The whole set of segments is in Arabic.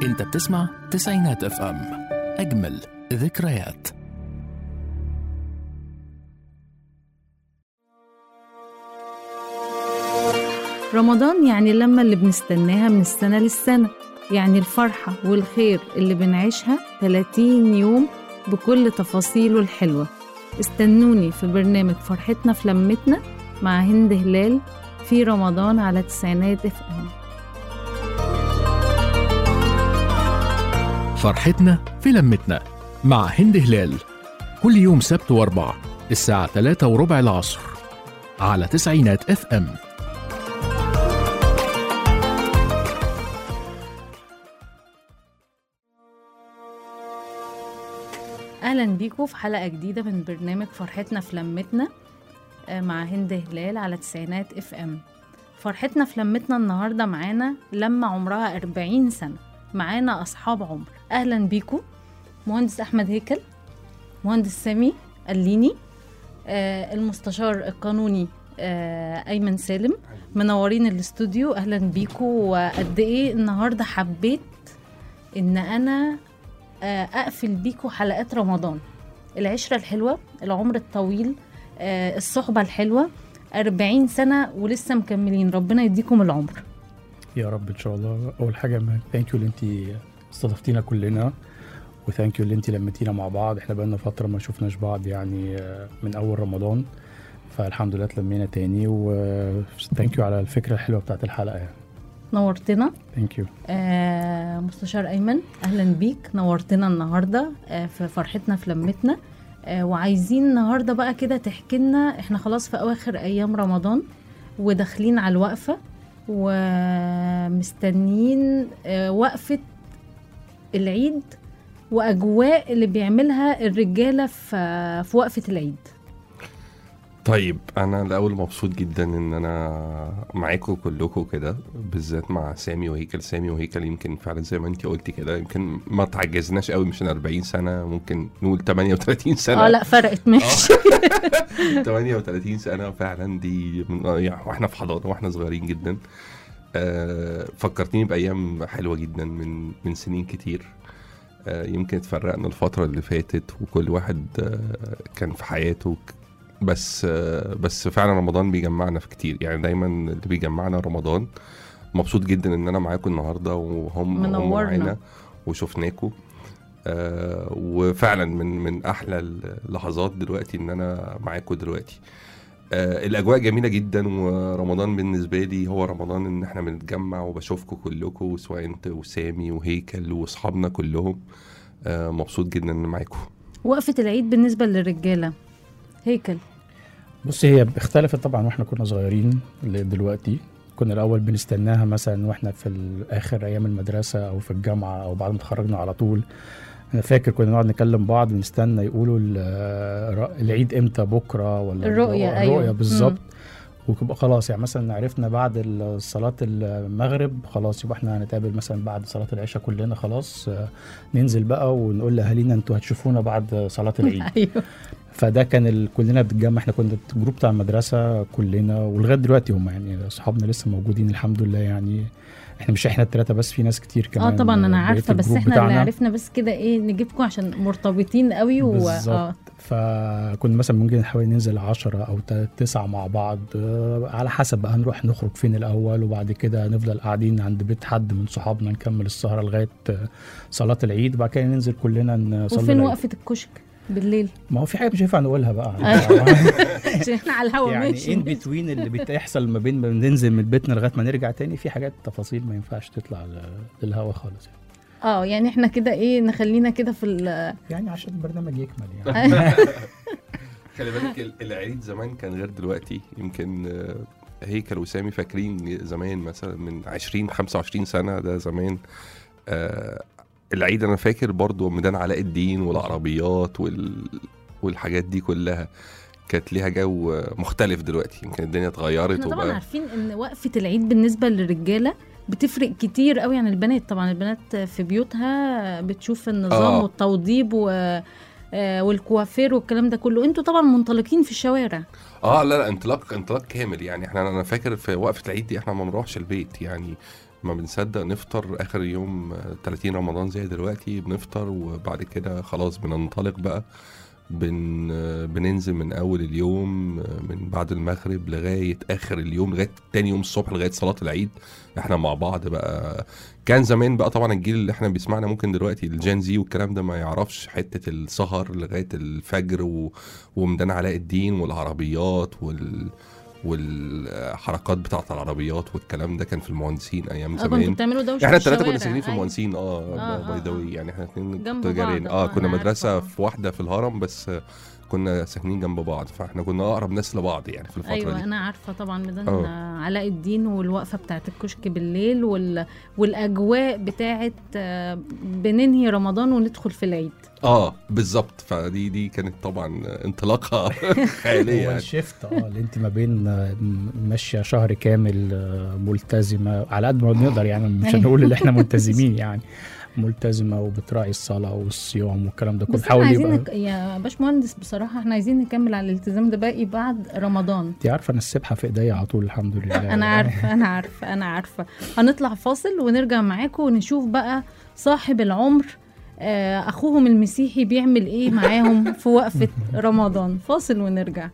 انت بتسمع تسعينات اف ام، اجمل ذكريات. رمضان يعني اللمة اللي بنستناها من السنة للسنة، يعني الفرحة والخير اللي بنعيشها 30 يوم بكل تفاصيله الحلوة. استنوني في برنامج فرحتنا في لمتنا مع هند هلال في رمضان على تسعينات اف ام. فرحتنا في لمتنا مع هند هلال كل يوم سبت واربع الساعة 3:15 العصر على تسعينات اف ام. أهلا بيكم في حلقة جديدة من برنامج فرحتنا في لمتنا مع هند هلال على تسعينات اف ام. فرحتنا في لمتنا النهاردة معانا لما عمرها 40 سنة، معانا أصحاب عمر. أهلا بيكم مهندس أحمد هيكل، مهندس سامي الليني، المستشار القانوني أيمن سالم، منورين الاستوديو. أهلا بيكم. وقد إيه النهاردة حبيت إن أنا أقفل بيكم حلقات رمضان، العشرة الحلوة، العمر الطويل، الصحبة الحلوة. 40 سنة ولسه مكملين، ربنا يديكم العمر يا رب ان شاء الله. اول حاجه ثانك يو اللي انت استضفتينا كلنا، وثانك يو اللي انت لمتينا مع بعض. احنا بقالنا فتره ما شفناش بعض يعني من اول رمضان، فالحمد لله اتلمينا تاني. وثانك يو على الفكره الحلوه بتاعت الحلقه يعني. نورتنا. ثانك يو. مستشار أيمن أهلا بيك، نورتنا النهاردة في فرحتنا في لمتنا. وعايزين النهاردة بقى كده تحكي لنا، احنا خلاص في أواخر أيام رمضان وداخلين على الوقفة ومستنيين وقفة العيد وأجواء اللي بيعملها الرجالة في وقفة العيد. طيب انا الاول مبسوط جدا ان انا معاكم كلكم كده، بالذات مع سامي وهيكل. سامي وهيكل يمكن فعلا زي ما انت قلتي كده، يمكن ما تعجزناش قوي، مش 40 سنه، ممكن نقول 38 سنه. لا فرقت ماشي. 38 سنه فعلا دي من يعني واحنا في حضانه واحنا صغيرين جدا. فكرتيني بايام حلوه جدا من سنين كتير. يمكن اتفرقنا الفتره اللي فاتت وكل واحد كان في حياته، بس فعلا رمضان بيجمعنا في كتير، يعني دايما اللي بيجمعنا رمضان. مبسوط جدا ان انا معاكم النهارده وهم معانا وشفناكم. وفعلا من احلى اللحظات دلوقتي ان انا معاكم دلوقتي. الاجواء جميله جدا، ورمضان بالنسبه لي هو رمضان ان احنا بنتجمع وبشوفكم كلكم، سواء انت وسامي وهيكل واصحابنا كلهم. مبسوط جدا ان معاكم. وقفة العيد بالنسبة للرجالة هيكل، بصي هي اختلفت طبعا واحنا كنا صغيرين دلوقتي. كنا الاول بنستناها مثلا واحنا في اخر ايام المدرسه او في الجامعه او بعد ما اتخرجنا على طول. انا فاكر كنا نقعد نكلم بعض ونستنى يقولوا العيد امتى، بكره ولا الرؤيه. أيوة. بالظبط. ويبقى خلاص يعني مثلا عرفنا بعد صلاة المغرب خلاص يبقى احنا هنتقابل مثلا بعد صلاة العشاء كلنا خلاص. ننزل بقى ونقول لأهالينا انتوا هتشوفونا بعد صلاة العيد. أيوه. فده كان كلنا بنتجمع، احنا كنا الجروب بتاع المدرسة كلنا، ولغاية دلوقتي هم يعني اصحابنا لسه موجودين الحمد لله. يعني احنا مش احنا الثلاثة بس، في ناس كتير كمان. طبعا انا عارفة، بس احنا بتاعنا. اللي عرفنا بس كده ايه نجيبكم عشان مرتبطين قوي. بالظبط. فكنا مثلا ممكن نحاول ننزل 10 أو 9 مع بعض، على حسب بقى نروح نخرج فين الأول، وبعد كده نفضل قاعدين عند بيت حد من صحابنا نكمل السهرة لغاية صلاة العيد، وبعد كده ننزل كلنا نصلي. وفين وقفة الكشك بالليل؟ ما هو في حاجة مش هينفع نقولها بقى عشان احنا على الهوا يعني ماشي. ان بتوين اللي بيحصل ما بين ننزل من بيتنا لغاية ما نرجع تاني، في حاجات تفاصيل ما ينفعش تطلع للهوا خالص يعني. يعني احنا كده ايه نخلينا كده في يعني عشان البرنامج يكمل يعني. خلي بالك العيد زمان كان غير دلوقتي. يمكن هيكل وسامي فاكرين زمان مثلا من 20-25 سنة ده زمان. العيد انا فاكر برضو ميدان علاء الدين والعربيات والحاجات دي كلها كانت ليها جو مختلف. دلوقتي يمكن الدنيا اتغيرت. احنا طبعا عارفين ان وقفة العيد بالنسبة للرجالة بتفرق كتير قوي عن البنات. طبعا البنات في بيوتها بتشوف النظام والتوضيب والكوافير والكلام ده كله. انتوا طبعا منطلقين في الشوارع. لا انطلاق كامل يعني. انا فاكر في وقفة العيد دي احنا ما بنروحش البيت، يعني ما بنصدق نفطر اخر يوم 30 رمضان زي دلوقتي، بنفطر وبعد كده خلاص بننطلق بقى. بننزل من اول اليوم من بعد المغرب لغايه اخر اليوم، لغايه تاني يوم الصبح، لغايه صلاه العيد احنا مع بعض بقى. كان زمان بقى طبعا الجيل اللي احنا بيسمعنا ممكن دلوقتي الجين زي والكلام ده ما يعرفش حته السهر لغايه الفجر وميدان علاء الدين والعربيات والحركات بتاعت العربيات والكلام ده كان في المهندسين ايام زمان. كنتوا بتعملوا دوشه احنا في الثلاثه كنا الشوارع. ساكنين في أيوة. المهندسين باي ذا واي، يعني احنا الاثنين جنب جارين. بعض. كنا أنا مدرسه عارفة. في واحده في الهرم، بس كنا ساكنين جنب بعض، فاحنا كنا اقرب ناس لبعض يعني في الفتره ايوه دي. انا عارفه طبعا ميدان علاء الدين والوقفه بتاعت الكشك بالليل والاجواء بتاعت بننهي رمضان وندخل في العيد. بالظبط. فدي كانت طبعا انطلاقه خياليه هو يعني. الشيفت اللي انت ما بين ماشيه شهر كامل ملتزمه على قد ما نقدر، يعني مش هنقول اللي احنا ملتزمين يعني، ملتزمه وبتراعي الصلاه والصيام والكلام ده كله. بس احنا عايزين يا باشمهندس بصراحه احنا عايزين نكمل على الالتزام ده باقي بعد رمضان. انت عارفه انا السبحه في ايديا على طول الحمد لله. انا عارفه. هنطلع فاصل ونرجع معاكم ونشوف بقى صاحب العمر اخوهم المسيحي بيعمل ايه معاهم في وقفه رمضان. فاصل ونرجع.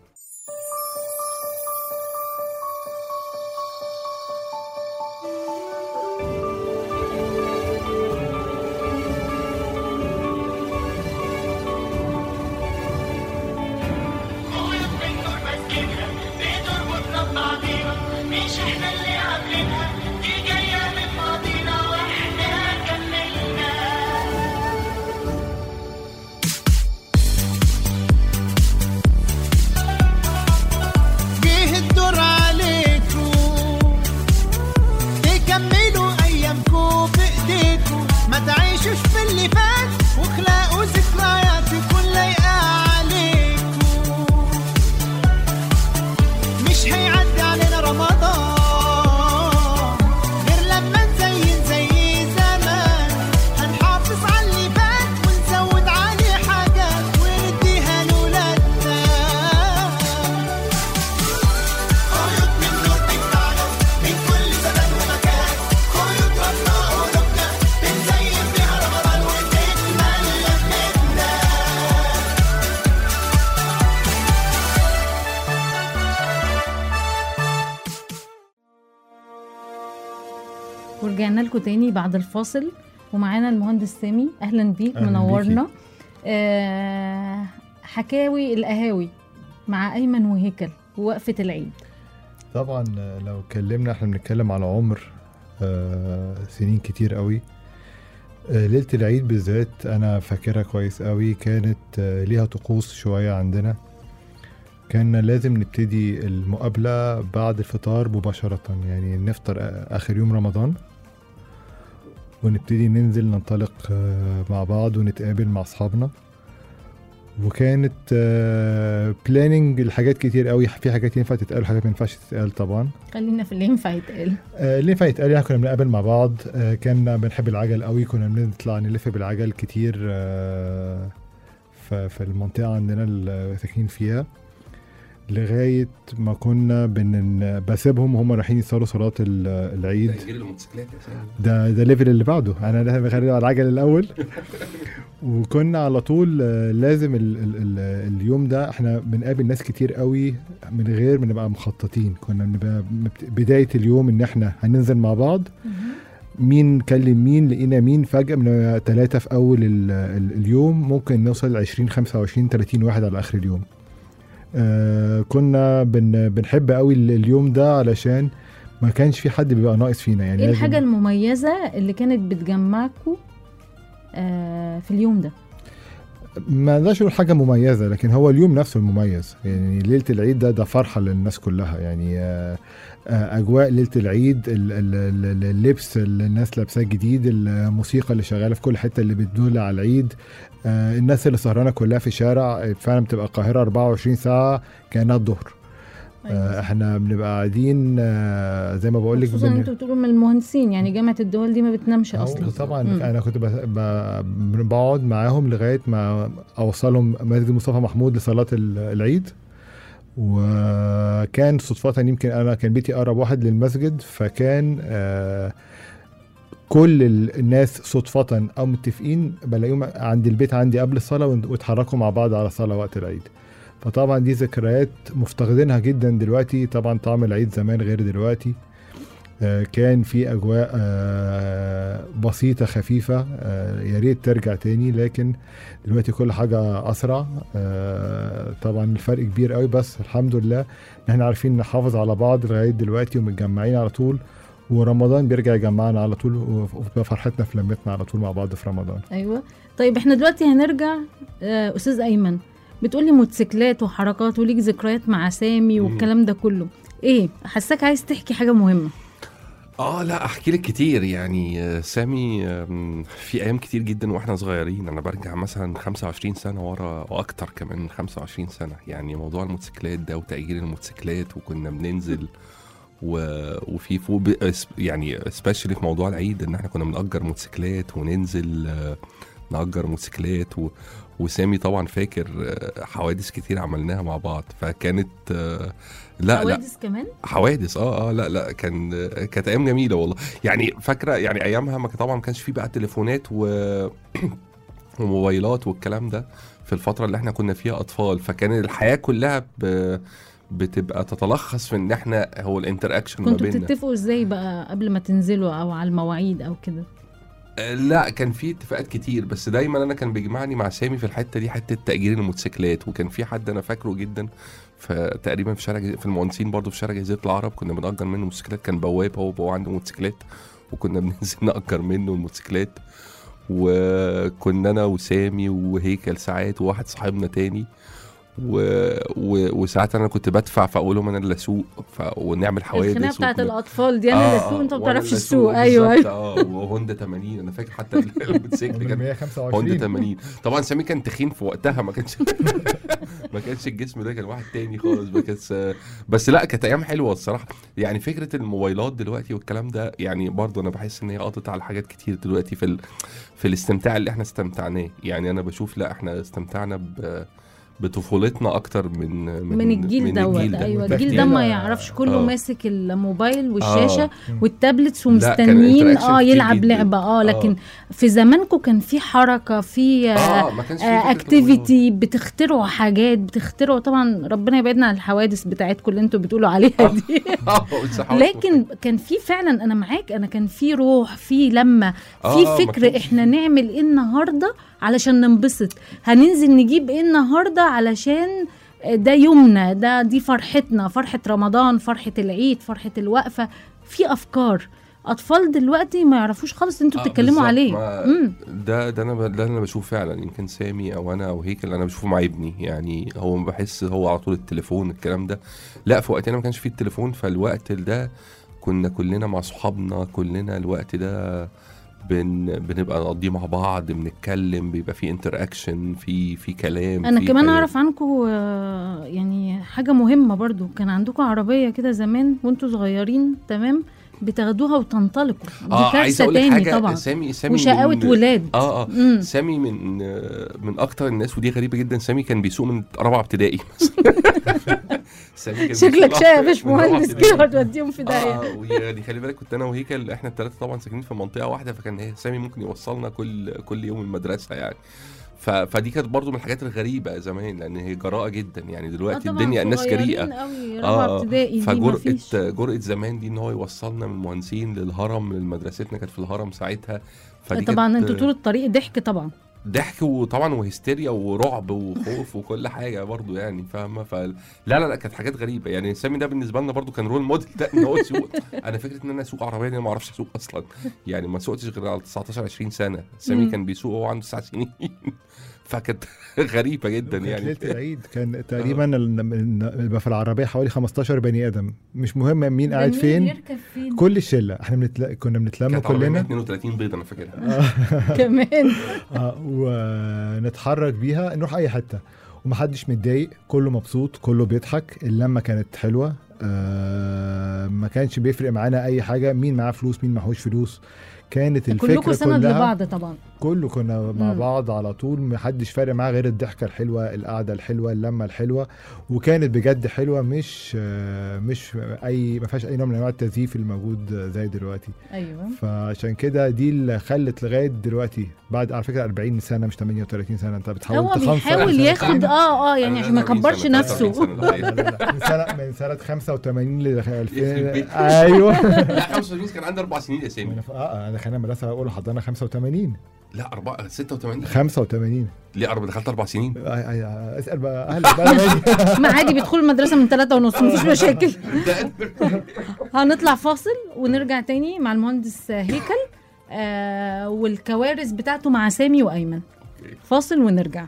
ورجعنا لكم تاني بعد الفاصل ومعانا المهندس سامي. اهلا بيك، منورنا. حكاوي القهاوي مع ايمن وهيكل ووقفه العيد. طبعا لو اتكلمنا احنا بنتكلم على عمر سنين كتير قوي. ليلة العيد بالذات انا فاكرها كويس قوي، كانت ليها طقوس شوية عندنا. كان لازم نبتدي المقابلة بعد الفطار مباشرة، يعني نفطر آخر يوم رمضان ونبتدي ننزل ننطلق مع بعض ونتقابل مع أصحابنا. وكانت بلاننج الحاجات كتير قوي، في حاجات ينفع تتقال وحاجات ما ينفعش تتقال. طبعا خلينا في اللي ينفع يتقال. اللي ينفع يتقال يعني كنا بنقابل مع بعض. كنا بنحب العجل قوي، كنا بنطلع نلف بالعجل كتير في المنطقة عندنا اللي ساكنين فيها، لغاية ما كنا بسيبهم وهم رايحين يصلوا صلاة العيد. ده الليفل اللي بعده، أنا لازم أخلي على العجل الأول. وكنا على طول لازم اليوم ده احنا بنقابل ناس كتير قوي من غير ما نبقى مخططين. كنا بنبقى بداية اليوم ان احنا هننزل مع بعض، مين كلم مين، لقينا مين، فجأة من 3 في أول اليوم ممكن نوصل 20 25 30 واحد على آخر اليوم. كنا بنحب قوي اليوم ده علشان ما كانش في حد بيبقى ناقص فينا. يعني ايه الحاجة المميزة اللي كانت بتجمعكم في اليوم ده؟ ما نقدرش نقول حاجة مميزة، لكن هو اليوم نفسه المميز. يعني ليلة العيد ده فرحة للناس كلها. يعني أجواء ليلة العيد، اللبس اللي الناس لابساه جديد، الموسيقى اللي شغالة في كل حتة اللي بتدل على العيد، الناس اللي سهرانة كلها في شارع. فعلا بتبقى القاهرة 24 ساعة كأنها الظهر. احنا بنبقى قاعدين زي ما بقول لك، خصوصا انتوا بتقولوا من المهندسين، يعني جامعة الدول دي ما بتنامش اصلا. طبعا انا كنت بقعد معاهم لغايه ما اوصلهم مسجد مصطفى محمود لصلاه العيد. وكان صدفه يمكن انا كان بيتي اقرب واحد للمسجد، فكان كل الناس صدفة او متفقين بلاقيهم عند البيت عندي قبل الصلاة واتحركوا مع بعض على الصلاة وقت العيد. فطبعا دي ذكريات مفتقدينها جدا دلوقتي. طبعا طعم العيد زمان غير دلوقتي. كان في اجواء بسيطة خفيفة، يا ريت ترجع تاني، لكن دلوقتي كل حاجة اسرع. طبعا الفرق كبير قوي، بس الحمد لله ان احنا عارفين نحافظ على بعض لغاية دلوقتي ومتجمعين على طول، ورمضان بيرجع يجمعنا على طول، وبقى فرحتنا في لمتنا على طول مع بعض في رمضان. ايوه. طيب احنا دلوقتي هنرجع. استاذ ايمن بتقولي موتوسيكلات وحركات وليك ذكريات مع سامي والكلام ده كله، ايه حساك عايز تحكي حاجة مهمة؟ لا احكي لك كتير يعني. سامي في ايام كتير جدا واحنا صغيرين، انا برجع مثلا 25 سنه ورا واكتر كمان من 25 سنه، يعني موضوع الموتوسيكلات ده وتأجير الموتوسيكلات، وكنا بننزل وفي فوق يعني سبيشالي في موضوع العيد ان احنا كنا بنأجر موتوسيكلات وننزل نأجر موتوسيكلات وسامي طبعا فاكر حوادث كتير عملناها مع بعض، فكانت حوادث كمان حوادث. لا كانت ايام جميله والله. يعني فاكره يعني ايامها طبعا ما كانش فيه بقى تليفونات وموبايلات والكلام ده في الفتره اللي احنا كنا فيها اطفال، فكان الحياه كلها بتبقى تتلخص في ان احنا هو الانتراكشن ما بيننا. كنتوا بتتفقوا ازاي بقى قبل ما تنزلوا او على المواعيد او كده؟ لا كان في اتفاقات كتير، بس دايما انا كان بيجمعني مع سامي في الحته دي حته تأجير الموتوسيكلات. وكان في حد انا فاكره جدا فتقريبا في شارع في المهندسين برضو في شارع جزيرة العرب، كنا بنأجر منه موتوسيكلات، كان بواب هو عنده موتوسيكلات وكنا بننزل نأجر منه الموتوسيكلات. وكنا انا وسامي وهيكل ساعات وواحد صاحبنا تاني وساعات انا كنت بدفع فاقول لهم انا اللي اسوق ونعمل حوادث. الخناقه بتاعت الاطفال دي انا اللي اسوق انت ما بتعرفش تسوق. ايوه وهوندا 80 انا فاكر حتى الموتوسيكل كان 125 هوندا 80. طبعا سامي كان تخين في وقتها، ما كانش الجسم ده، كان واحد تاني خالص. بس لا كانت ايام حلوه الصراحه. يعني فكره الموبايلات دلوقتي والكلام ده يعني برضه انا بحس ان هي قضت على حاجات كتير دلوقتي في الاستمتاع اللي احنا استمتعناه. يعني انا بشوف لا احنا استمتعنا بطفولتنا اكتر من الجيل دوت. ايوه الجيل ده ما يعرفش، كله ماسك الموبايل والشاشه والتابلتس ومستنيين يلعب لعبه. لكن في زمانكم كان في حركه، في اكتيفيتي، بتخترعوا حاجات، بتخترعوا. طبعا ربنا يبعدنا عن الحوادث بتاعتكم اللي انتوا بتقولوا عليها دي. لكن كان في فعلا، انا معاك، انا كان في روح، في لمه، في فكر احنا نعمل ايه النهارده علشان ننبسط، هننزل نجيب ايه النهارده علشان ده يومنا، دي فرحتنا، فرحة رمضان، فرحة العيد، فرحة الوقفة. في أفكار أطفال دلوقتي ما يعرفوش خالص انتوا بتتكلموا عليه. ده انا بشوف فعلا، يمكن سامي او انا او هيكل انا بشوفه مع ابني. يعني هو ما بحس هو على طول التليفون الكلام ده، لا في وقتنا ما كانش فيه التليفون، فالوقت ده كنا كلنا مع صحابنا، كلنا الوقت ده بنبقى نقضيه مع بعض، بنتكلم، بيبقى في انتراكشن، في كلام. انا كمان اعرف عنكم يعني حاجه مهمه برضو، كان عندكم عربيه كده زمان وانتوا صغيرين، تمام، بتاخدوها وتنطلقوا. دي كارثه تاني طبعا. سامي وشقاوة ولاد. سامي من اكتر الناس، ودي غريبه جدا، سامي كان بيسوق من رابعه ابتدائي. شكلك شايف مش مهندس كده وتوديهم في داهيه. ويعني خلي بالك كنت انا وهيكل احنا الثلاثه طبعا ساكنين في منطقه واحده، فكان سامي ممكن يوصلنا كل يوم المدرسه يعني. فدي كانت برضو من الحاجات الغريبه زمان، لان هي جراءه جدا. يعني دلوقتي الدنيا الناس جريئه، فجرأة زمان دي ان هو يوصلنا من المهندسين للهرم، لمدرستنا كانت في الهرم ساعتها. طبعا انتوا طول الطريق ضحك، طبعا ضحك وطبعا وهستيريا ورعب وخوف وكل حاجه برضو، يعني فاهمه. لا كانت حاجات غريبه. يعني سامي ده بالنسبه لنا برضو كان رول موديل، ده ان هو يسوق. انا فكره ان انا اسوق عربيه انا ما اعرفش اسوق اصلا، يعني ما سوقتش غير على 19 20 سنه. سامي كان بيسوق وهو عنده 9 سنين. فكانت غريبه جدا. يعني ليله العيد كان تقريبا بيبقى في العربيه حوالي 15 بني ادم، مش مهم مين قاعد فين، كل الشله احنا كنا بنتلم كلنا. 32 بيضه انا فاكرها كمان. ونتحرك بيها نروح اي حته ومحدش متضايق، كله مبسوط، كله بيضحك. اللمه كانت حلوه. ما كانش بيفرق معانا اي حاجه، مين معاه فلوس مين معهوش فلوس. كانت الفكره كلكم سند كلها لبعض طبعا، كله كنا مع بعض على طول، محدش فارق معاه غير الضحكه الحلوه، القعده الحلوه، اللمه الحلوه، وكانت بجد حلوه، مش اي ما فيهاش اي نوع من انواع التزييف الموجود زي دلوقتي. ايوه. فعشان كده دي اللي خلت لغايه دلوقتي بعد على فكره 40 سنه مش 38 سنه، انت بتحاول هو تخنصر بيحاول ياخد يعني عشان ما يكبرش نفسه. من سنه 85 ل 2000. ايوه لا 85 كان عندي 4 سنين يا سامي. انا خلينا مدرسه اقول حضرنا 85. لا 86 85 ليه دخلت 4 سنين. اسال بقى اهلك بقى. ما عادي بيدخلوا المدرسه من 3:30 مفيش مشاكل. هنطلع فاصل ونرجع تاني مع المهندس هيكل والكوارث بتاعته مع سامي وايمن. فاصل ونرجع.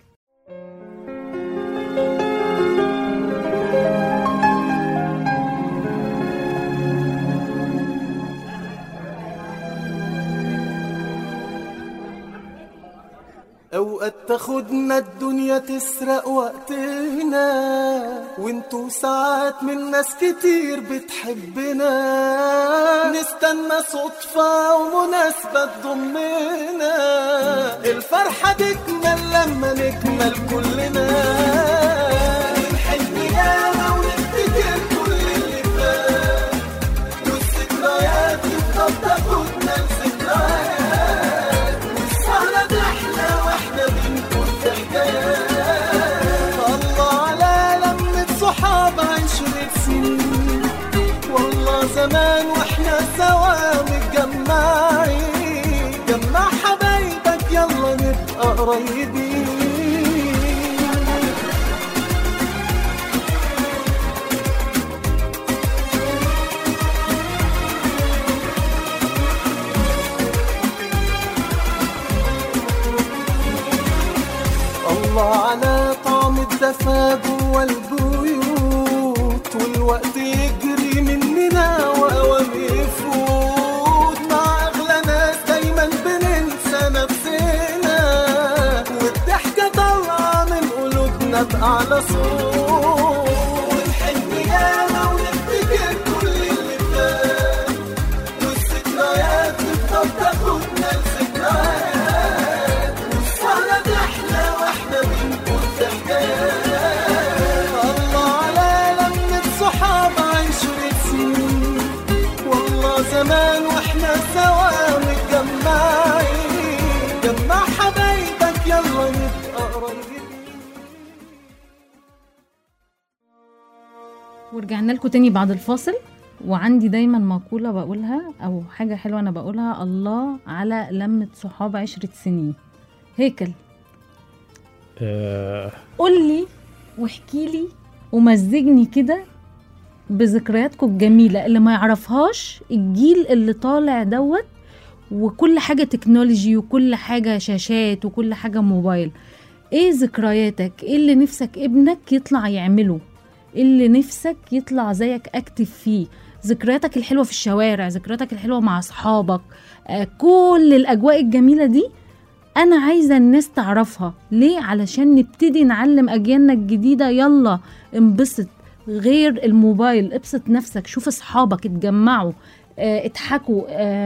اوقات تاخدنا الدنيا تسرق وقتنا، وانتو ساعات من ناس كتير بتحبنا، نستنى صدفة ومناسبة تضمنا، الفرحة تكمل لما نكمل كلنا، نحب ياما ونفتكر كل اللي فات، والذكريات تفضل تاخدنا لذكريات، زمان واحنا سوا متجمعين، جمع حبايبك يلا نبقى قريبين. الله على طعم الدفا جوا البيوت، والوقت يجري مننا وأوام يفوت، مع أغلى ناس دايما بننسى نفسنا، والضحكة طالعة من قلوبنا بأعلى صوت، ونحب ياما ونفتكر كل اللي فات، والذكريات تفضل تاخدنا لذكريات، والسهرة تحلى واحنا بنقول حكايات. زمان واحنا سوا متجمعين، جمع حبايبك يلا نبقى قريبين. ورجعنا لكم تاني بعد الفاصل، وعندي دايما مقولة بقولها او حاجة حلوة انا بقولها: الله على لمة صحاب 10 سنين. هيكل قول لي واحكي لي ومزجني كده بذكرياتكم الجميلة اللي ما يعرفهاش الجيل اللي طالع دوت، وكل حاجة تكنولوجي وكل حاجة شاشات وكل حاجة موبايل. ايه ذكرياتك؟ ايه اللي نفسك ابنك يطلع يعمله؟ ايه اللي نفسك يطلع زيك اكتف فيه؟ ذكرياتك الحلوة في الشوارع، ذكرياتك الحلوة مع اصحابك، كل الاجواء الجميلة دي انا عايزة الناس تعرفها. ليه؟ علشان نبتدي نعلم اجيالنا الجديدة يلا انبسط، غير الموبايل ابسط نفسك، شوف اصحابك، اتجمعوا، اضحكوا،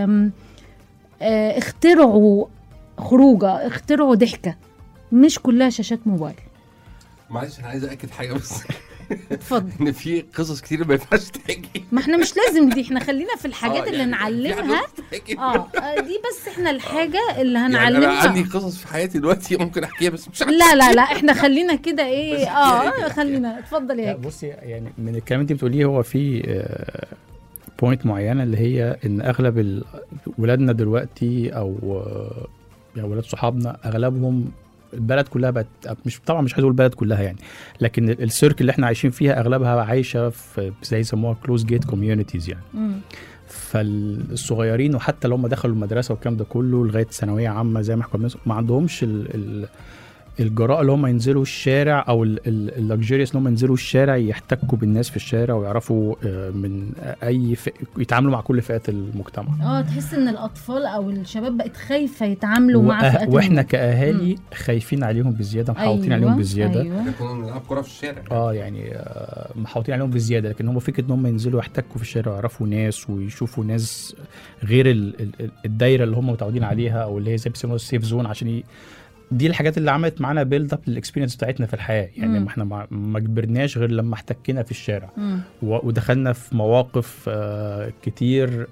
اخترعوا خروجه، اخترعوا ضحكه، مش كلها شاشات موبايل. معلش انا عايز اكد حاجه بس. اتفضل. ان في قصص كتير ما ينفعش تحكي. ما احنا مش لازم دي، احنا خلينا في الحاجات اللي يعني نعلمها. دي بس احنا الحاجه اللي هنعلمها. يعني انا عندي قصص في حياتي دلوقتي ممكن احكيها بس مش لا احنا خلينا كده ايه. خلينا. اتفضل يا هيك. بصي يعني من الكلام اللي انت بتقوليه هو في بوينت معينه اللي هي ان اغلب ولادنا دلوقتي او ولاد صحابنا اغلبهم البلد كلها بقت مش طبعا مش عايز اقول البلد كلها يعني، لكن السيركل اللي احنا عايشين فيها اغلبها عايشه في زي يسموها كلوز جيت كوميونيتيز يعني. فالصغيرين وحتى لو هم دخلوا المدرسه والكلام ده كله لغايه ثانويه عامه زي ما احنا ما عندهمش الجراءه اللي هم ينزلوا الشارع او اللكجيريس اللي هم ينزلوا الشارع يحتكوا بالناس في الشارع ويعرفوا من اي يتعاملوا مع كل فئات المجتمع. تحس ان الاطفال او الشباب بقت خايفه يتعاملوا مع فئات واحنا كاهالي خايفين عليهم بزياده، محاوطين عليهم بزياده. كنا بنلعب كوره في الشارع يعني محاوطين عليهم بزياده، لكن هم فكره ان هم ينزلوا يحتكوا في الشارع ويعرفوا ناس ويشوفوا ناس غير الدايره اللي هم متعودين عليها او اللي هي زي بيسموها السيف زون، عشان دي الحاجات اللي عملت معانا بيلد اب للاكسبيرينس بتاعتنا في الحياه. يعني احنا ما كبرناش غير لما احتكينا في الشارع ودخلنا في مواقف كتير،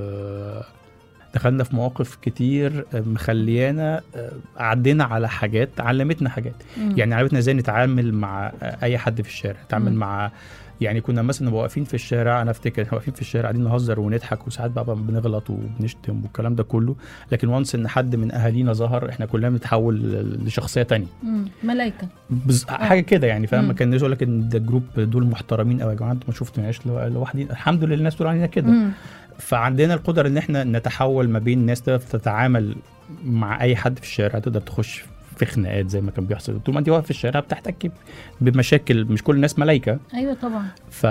دخلنا في مواقف كتير مخليانا عدينا على حاجات علمتنا حاجات. يعني علمتنا ازاي نتعامل مع اي حد في الشارع، نتعامل مع يعني كنا مثلا واقفين في الشارع، انا افتكر احنا واقفين في الشارع قاعدين نهزر ونضحك وساعات بقى بنغلط وبنشتم والكلام ده كله، لكن وانس ان حد من اهالينا ظهر احنا كلنا بنتحول لشخصيه تانية، ملائكه حاجه كده يعني. فاهم؟ ما كان يقول لك ان ده جروب دول محترمين قوي يا جماعه، انتوا ما شفتوناش لوحدين، الحمد لله الناس تقول علينا كده. فعندنا القدره ان احنا نتحول ما بين ناس تقدر تتعامل مع اي حد في الشارع، تقدر تخش في خناقات زي ما كان بيحصل طول ما انت واقف في الشارع، بتحتك بمشاكل، مش كل الناس ملايكه. ايوه طبعا.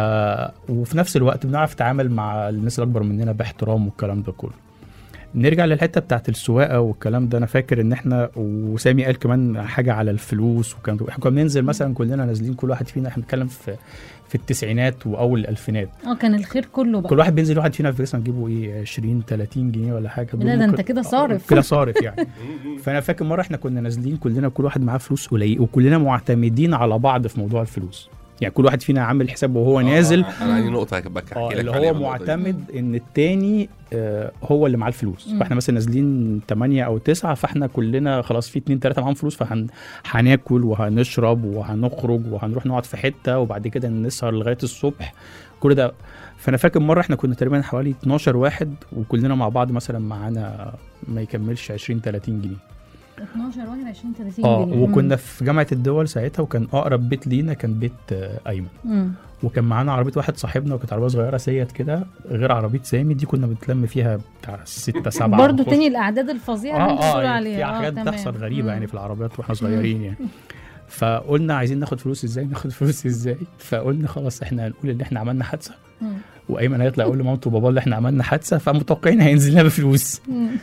وفي نفس الوقت بنعرف نتعامل مع الناس الاكبر مننا باحترام والكلام ده كله. نرجع للحته بتاعت السواقه والكلام ده، انا فاكر ان احنا وسامي قال كمان حاجه على الفلوس والكلام ده. احنا كنا بننزل مثلا كلنا نازلين، كل واحد فينا، احنا بنتكلم في التسعينات واول الالفينات، كان الخير كله بقى، كل واحد بينزل، واحد فينا في جسمه نجيبه ايه 20 30 جنيه ولا حاجه. لا ده انت كده صارف كده صارف يعني. فانا فاكر مره احنا كنا نازلين كلنا، كل واحد معاه فلوس قليل وكلنا معتمدين على بعض في موضوع الفلوس. يعني كل واحد فينا عامل حساب وهو نازل. انا عندي نقطه بحكي لك اللي هو معتمد ان التاني هو اللي معاه الفلوس. فاحنا مثلا نازلين 8 أو 9، فاحنا كلنا خلاص في 2 3 معاهم فلوس، فهناكل وهنشرب وهنخرج وهنروح نقعد في حته وبعد كده نسهر لغايه الصبح كل ده. فانا فاكر مره احنا كنا تقريبا حوالي 12 واحد وكلنا مع بعض مثلا معانا ما يكملش 20 30 جنيه. 12 واحد 20 30 جنيه. وكنا في جامعه الدول ساعتها، وكان اقرب بيت لينا كان بيت ايمن. وكان معانا عربيه واحد صاحبنا، وكانت عربيه صغيره سيت كده غير عربيه سامي دي، كنا بنتلم فيها بتاع 6 7 برضه تاني الاعداد الفظيعه اللي انت بتقول عليها. في حاجات بتحصل غريبه يعني في العربيات واحنا صغيرين يعني. فقلنا عايزين ناخد فلوس ازاي، فقلنا خلاص احنا هنقول ان احنا عملنا حادثه، وايمن هيطلع يقول لمامته وبابا اللي احنا عملنا حادثه، فمتوقعين هينزل لنا بفلوس.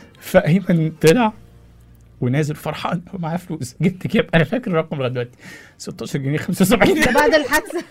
فايمن طلع ونازل فرحان ومعاه فلوس. جبت كام؟ انا فاكر الرقم لغايه دلوقتي 16 جنيه 75 ده بعد الحادثه.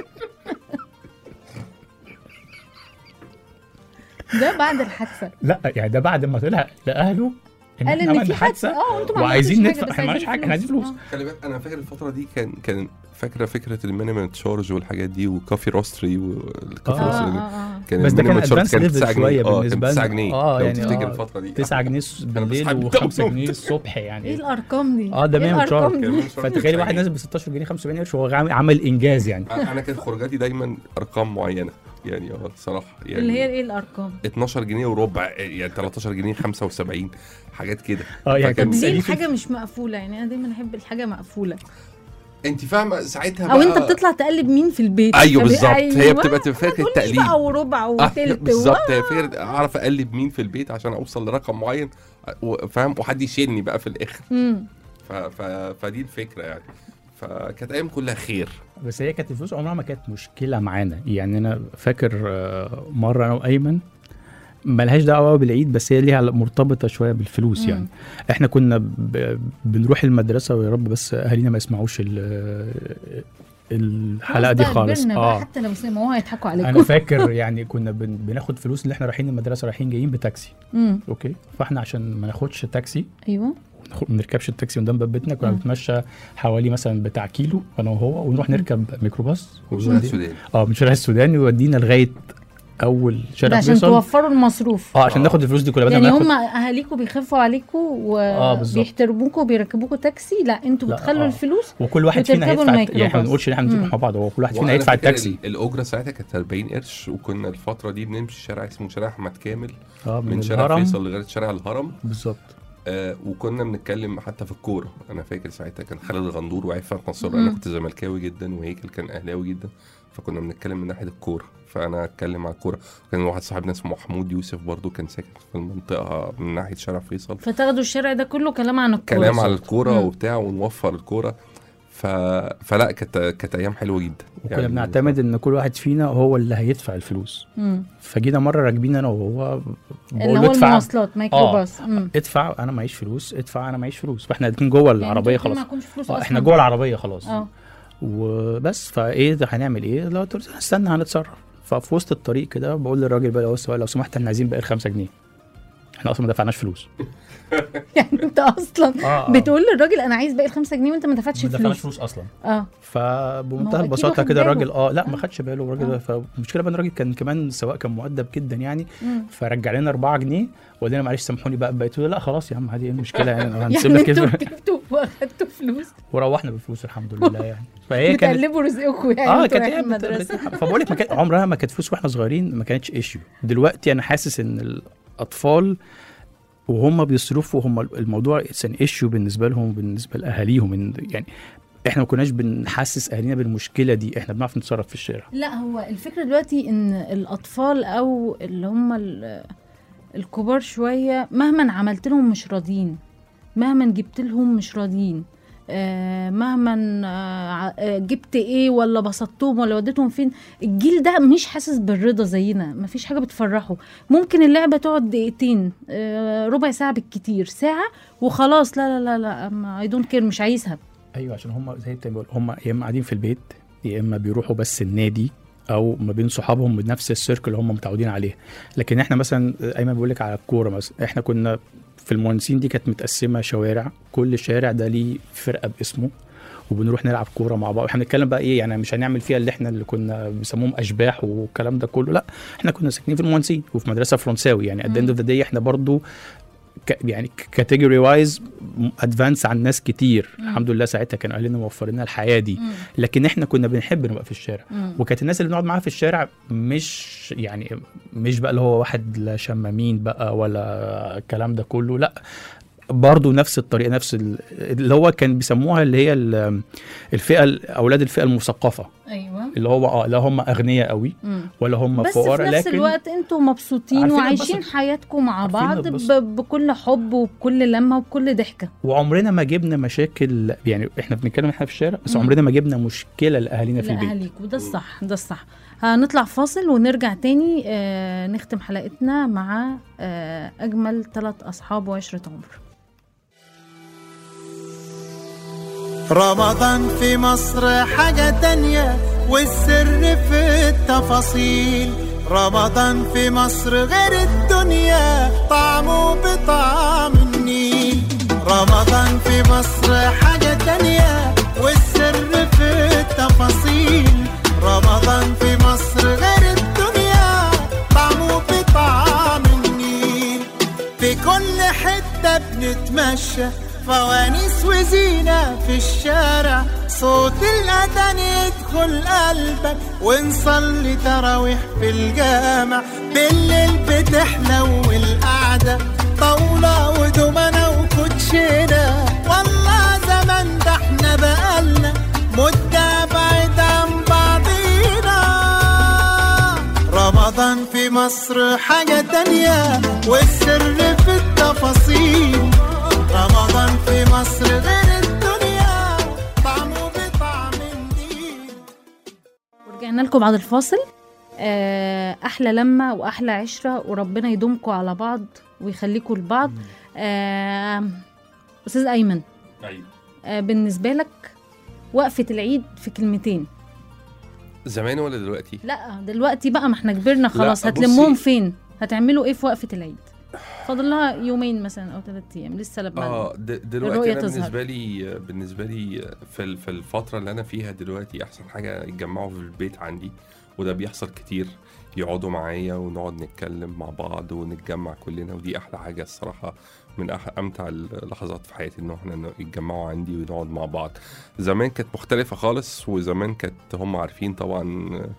ده بعد الحادثه. لا يعني ده بعد ما طلع لاهله قال ان في حادثه وعايزين ندفع. احنا مالناش حاجه، احنا عايزين فلوس. خلي بالك انا فاكر الفتره دي كان فكره المينيمم تشارج والحاجات دي وكافي روستري والكافي روستري كان بس ده كان ادفانس ليفل 9 شويه بالنسبه لنا. 9 جنيه يعني تفتكر الفتره دي 9 جنيه بالليل و5 جنيه الصبح يعني. ايه الارقام دي؟ ده مينيمم تشارج. فتخيل واحد نازل ب 16 جنيه 75 قرش وهو عمل انجاز يعني. انا كانت خروجاتي دايما ارقام معينه يعني صراحه يعني اللي هي ايه الارقام؟ 12 جنيه وربع يعني 13 جنيه 75 حاجات كده. يعني دي حاجه مش مقفوله يعني. انا دايما احب الحاجه مقفوله. انت فاهمه ساعتها او انت بتطلع تقلب مين في البيت. ايوه بالظبط. هي بتبقى فكره التقليب او ربع وثلث بالظبط. هي فكره اعرف اقلب مين في البيت عشان اوصل لرقم معين فاهم، وحد يشيلني بقى في الاخر. فدي الفكره يعني. فكانت ايام كلها خير. بس هي كانت الفلوس عمرها ما كانت مشكله معانا يعني. انا فاكر مره انا وايمن ملهاش دعوه بالعيد، بس هي ليها مرتبطه شويه بالفلوس يعني. احنا كنا بنروح المدرسه، ويا رب بس اهالينا ما يسمعوش الحلقه دي خالص. حتى لو سمعوها هيضحكوا عليكم. انا فاكر يعني كنا بناخد فلوس اللي احنا رايحين المدرسه رايحين جايين بتاكسي. اوكي. فاحنا عشان ما ناخدش تاكسي ايوه ما نركبش التاكسي قدام باب بيتنا، كنا بنتمشى حوالي مثلا بتاع كيلو انا وهو، ونروح نركب ميكروباص من شارع السودان. من شارع السودان يودينا لغايه اول شارع عشان توفروا المصروف. عشان ناخد الفلوس دي كلها. يعني هم اهاليكم بيخافوا عليكم وبيحترموكم وبيركبوكوا تاكسي؟ لا انتوا بتخلوا الفلوس وكل واحد فينا هيدفع. يعني احنا ما بنقولش ان احنا بنروح مع بعض، هو كل واحد فينا هيدفع التاكسي. الاجره ساعتها كانت 40 قرش، وكنا الفتره دي بنمشي شارع اسمه شارع احمد كامل من شارع فيصل لغايه شارع الهرم بالظبط. وكنا بنتكلم حتى في الكوره. انا فاكر ساعتها كان خالد الغندور وعفت نصر. انا كنت زملكاوي جدا وهيكل كان اهلاوي جدا. فكنا بنتكلم من ناحيه الكوره، فانا اتكلم على الكوره. كان واحد صاحبنا اسمه محمود يوسف برضو كان ساكن في المنطقه من ناحيه شارع فيصل، فتاخدوا الشارع ده كله كلام عن الكوره، كلام على الكوره وبتاع، ونوفر الكوره. فلا كانت ايام حلوه جدا. وكنا بنعتمد ان كل واحد فينا هو اللي هيدفع الفلوس. فجينا مره راكبين انا وهو اللي هو المواصلات ميكروباص، ادفع انا معيش فلوس، ادفع انا معيش فلوس، فاحنا الاثنين جوه العربيه يعني خلاص. احنا جوه العربيه خلاص. وبس. فايه ده هنعمل ايه؟ لا استنى هنتصرف. ففي وسط الطريق كده بقول للراجل بقى لو سمحت احنا عايزين باقي 5 جنيه، احنا اصلا ما دفعناش فلوس. يعني انت اصلا بتقول للراجل انا عايز باقي 5 جنيه وانت ما دفعتش فلوس اصلا. ما فبمنتهى هو البساطه أكيد كده واخد الراجل باله. لا ما خدش باله الراجل. فالمشكله بقى الراجل كان كمان سواء كان مؤدب جدا يعني، فرجع لنا 4 جنيه وقال لنا معلش سامحوني بقى. بقيت له لا خلاص يا عم عادي، ايه المشكله يعني هنسيب لك يعني انتوا جبتوا واخدتوا فلوس وروحنا بالفلوس الحمد لله يعني. فهي كانت بتقلبوا رزقكم يعني كانت هي المدرسه. فبقول لك عمرها ما كانت فلوس واحنا صغيرين، ما كانتش ايشيو. دلوقتي انا حاسس ان الاطفال وهم بيصرفوا هم الموضوع اتس ان ايشيو بالنسبه لهم وبالنسبه لاهاليهم. يعني احنا ما كناش بنحسس اهالينا بالمشكله دي، احنا بنعرف نتصرف في الشارع. لا هو الفكره دلوقتي ان الاطفال او اللي هم الكبار شويه مهما عملت لهم مش راضيين، مهما جبت لهم مش راضيين، مهما جبت ايه ولا بسطتهم ولا وديتهم فين. الجيل ده مش حاسس بالرضا زينا، مفيش حاجه بتفرحه. ممكن اللعبه تقعد دقيقتين، ربع ساعه بالكتير، ساعه وخلاص. لا لا لا لا اي دونت كير، مش عايزها. ايوه عشان هم زي ما بقول، هم يا اما قاعدين في البيت يا اما بيروحوا بس النادي او ما بين صحابهم بنفس السيركل اللي هم متعودين عليه. لكن احنا مثلا ايمن بيقول لك على الكوره مثلا، احنا كنا في المهندسين دي كانت متقسمه شوارع، كل شارع ده ليه فرقه باسمه وبنروح نلعب كوره مع بعض. احنا بنتكلم بقى ايه يعني، مش هنعمل فيها اللي كنا بيسموهم اشباح والكلام ده كله، لا احنا كنا ساكنين في المهندسين وفي مدرسه فرنساوي يعني. at the end of the day احنا برضو يعني كاتيجوري وايز ادفانس عن ناس كتير. الحمد لله ساعتها كانوا اهلنا موفرين الحياه دي. لكن احنا كنا بنحب نبقى في الشارع. وكانت الناس اللي بنقعد معاها في الشارع مش بقى اللي هو واحد لا شمامين بقى ولا الكلام ده كله، لا برضو نفس الطريقه، نفس اللي هو كان بيسموها اللي هي الفئه اولاد الفئه المثقفه. ايوه اللي هو لا هم اغنياء قوي ولا هم فقراء، لكن بس في نفس الوقت انتوا مبسوطين وعايشين حياتكم مع بعض بكل حب وبكل لمه وبكل ضحكه. وعمرنا ما جبنا مشاكل يعني. احنا بنتكلم احنا في الشارع بس عمرنا ما جبنا مشكله لاهالينا في البيت. لاهاليكم ده الصح، ده الصح. هنطلع فاصل ونرجع تاني نختم حلقتنا مع اجمل 3 اصحاب وعشره عمر. رمضان في مصر حاجة تانية والسر في التفاصيل. رمضان في مصر غير الدنيا طعمه بطعم النيل. رمضان في مصر حاجة تانية والسر في التفاصيل. رمضان في مصر غير الدنيا طعمه بطعم النيل. في كل حتة بنتمشى فوانيس وزينة في الشارع، صوت الأذان يدخل قلبك ونصلي تراويح في الجامع. بالليل بتحلو القعدة طاولة ودومنة وكوتشينة. والله زمان ده احنا بقالنا مدة بعيد عن بعضينا. رمضان في مصر حاجة تانية والسر في التفاصيل. رمضان في مصر غير الدنيا طعمه بطعم النيل. ورجعنا لكم بعد الفاصل. احلى لمه واحلى عشره وربنا يدومكم على بعض ويخليكم لبعض. استاذ ايمن، بالنسبه لك وقفه العيد في كلمتين، زمان ولا دلوقتي؟ لا دلوقتي بقى، ما احنا كبرنا خلاص. هتلموهم فين؟ هتعملوا ايه في وقفه العيد؟ فاضل لها يومين مثلا او 3 ايام لسه لما دلوقتي أنا بالنسبه لي في الفتره اللي انا فيها دلوقتي احسن حاجه يتجمعوا في البيت عندي، وده بيحصل كتير. يقعدوا معايا ونقعد نتكلم مع بعض ونتجمع كلنا، ودي احلى حاجه الصراحه، من امتع اللحظات في حياتي انه احنا يتجمعوا عندي ونقعد مع بعض. زمان كانت مختلفه خالص، وزمان كانت هم عارفين طبعا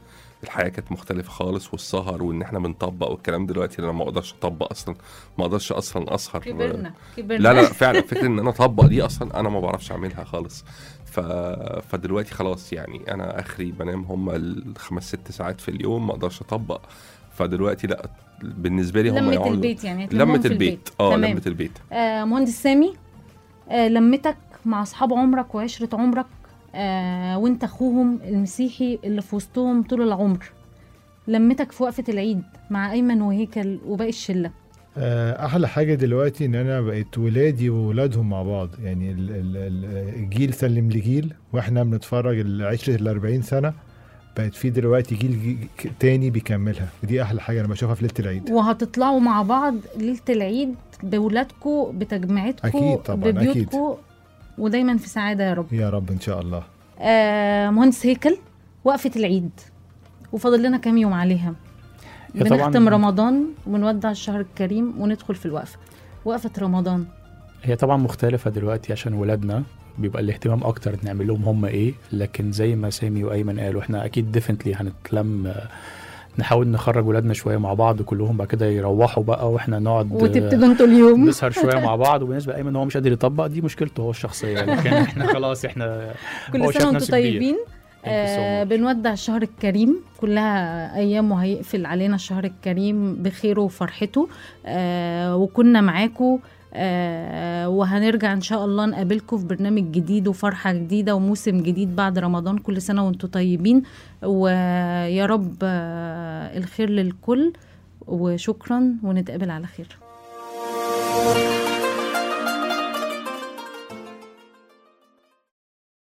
الحياه كانت مختلفه خالص، والسهر وان احنا بنطبق والكلام. دلوقتي انا ما اقدرش اطبق اصلا، ما اقدرش اصلا اسهر. كبرنا. لا فعلا فكره ان انا اطبق دي اصلا انا ما بعرفش اعملها خالص. فدلوقتي خلاص يعني انا اخري بنام هم 5-6 ساعات في اليوم، ما اقدرش اطبق. فدلوقتي لا بالنسبه لي هم لمة البيت يعني لمة البيت. لمة البيت. مهندس سامي، لمتك مع اصحاب عمرك وعشره عمرك، وانت اخوهم المسيحي اللي في وسطهم طول العمر، لمتك في وقفه العيد مع ايمن وهيكل وباقي الشله. احلى حاجه دلوقتي ان انا بقيت ولادي وولادهم مع بعض، يعني الجيل سلم لجيل، واحنا بنتفرج العشرة 40 سنه بقت في دلوقتي جيل تاني بيكملها، ودي احلى حاجه انا بشوفها في ليله العيد. وهتطلعوا مع بعض ليله العيد بولادكم بتجمعتكم اكيد طبعا ببيوتكم، ودايما في سعاده يا رب يا رب ان شاء الله. مهندس هيكل، وقفه العيد وفاضل لنا كام يوم عليها، بنختم رمضان ونودع الشهر الكريم وندخل في الوقفه. وقفه رمضان هي طبعا مختلفه دلوقتي عشان ولادنا بيبقى الاهتمام اكتر نعمل لهم هم ايه، لكن زي ما سامي وايمن قالوا احنا اكيد ديفنتلي هنتلم، نحاول نخرج ولادنا شويه مع بعض كلهم، بعد كده يروحوا بقى واحنا نقعد وتبتدوا انتوا اليوم نسهر شويه مع بعض. وبالنسبه لايمن هو مش قادر يطبق، دي مشكلته هو الشخصيه، لكن احنا خلاص احنا كل سنه وانتم طيبين. بنودع الشهر الكريم، كلها ايام وهيقفل علينا الشهر الكريم بخيره وفرحته. وكنا معاكم، وهنرجع ان شاء الله نقابلكم في برنامج جديد وفرحة جديدة وموسم جديد بعد رمضان. كل سنة وانتم طيبين، ويا رب الخير للكل، وشكرا ونتقابل على خير.